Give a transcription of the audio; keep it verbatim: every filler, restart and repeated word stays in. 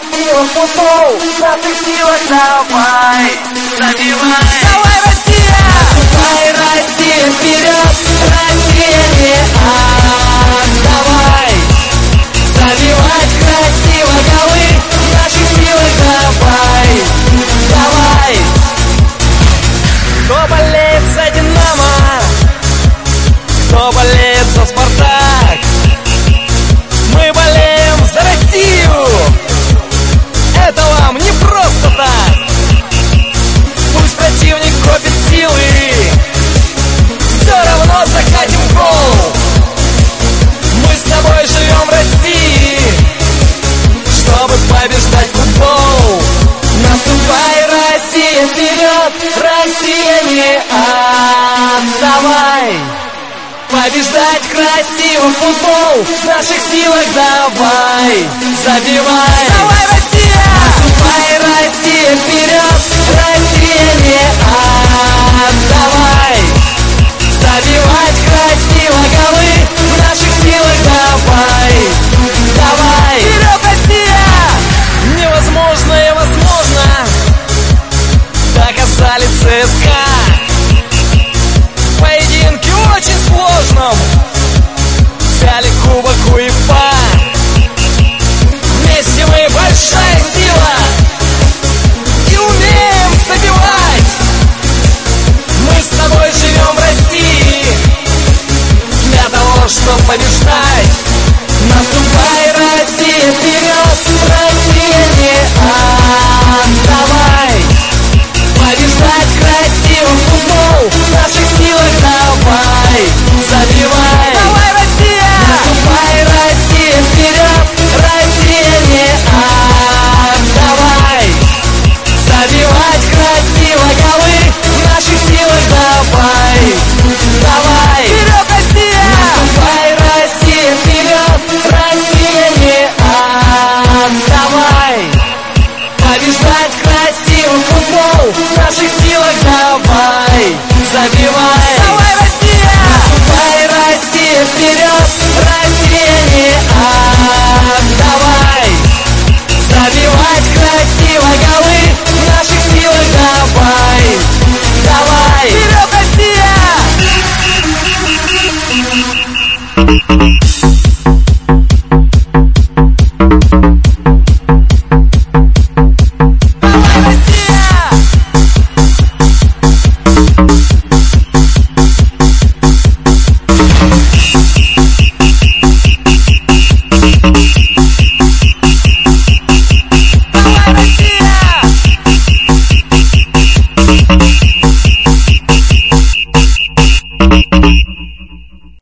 красиво футбол, в наших силах давай, забивай. Давай, Россия! Давай, Россия, вперед, Россия не отставай. Забивать красиво голы, в наших силах давай, давай. Кто болеет за Динамо, кто болеет за Спартак, мы болеем за Россию. Это вам не просто так. Пусть противник копит силы, все равно закатим гол. Мы с тобой живем в России, чтобы побеждать футбол. Наступай, Россия, вперед, Россия не отставай. Побеждать красиво футбол, в наших силах давай, забивай. Давай, Россия! Наступай, Россия, вперед, Россия не отставай. Забивать красиво голы, в наших силах давай, давай. Вперед, Россия! Невозможное возможно, доказали ЦСКА. В поединке очень сложном взяли кубок УЕФА. Вместе мы большая сила и умеем забивать. Мы с тобой живем в России для того, чтобы побеждать. Наступай, Россия, вперед, Россия не отставай. Побеждать красиво футбол, в наших силах давай, забивай. Давай, Россия! Наступай, Россия, вперед, Россия не отставай. Забивать красиво голы, в наших силах давай, давай. Вперед, Россия! Наступай, Россия, вперед, Россия не отставай. Побеждать красиво футбол, в наших силах давай, забивай. Давай, Россия! Наступай, Россия, вперед, Россия не отставай. Забивать красиво голы, в наших силах давай, давай. Вперед, Россия!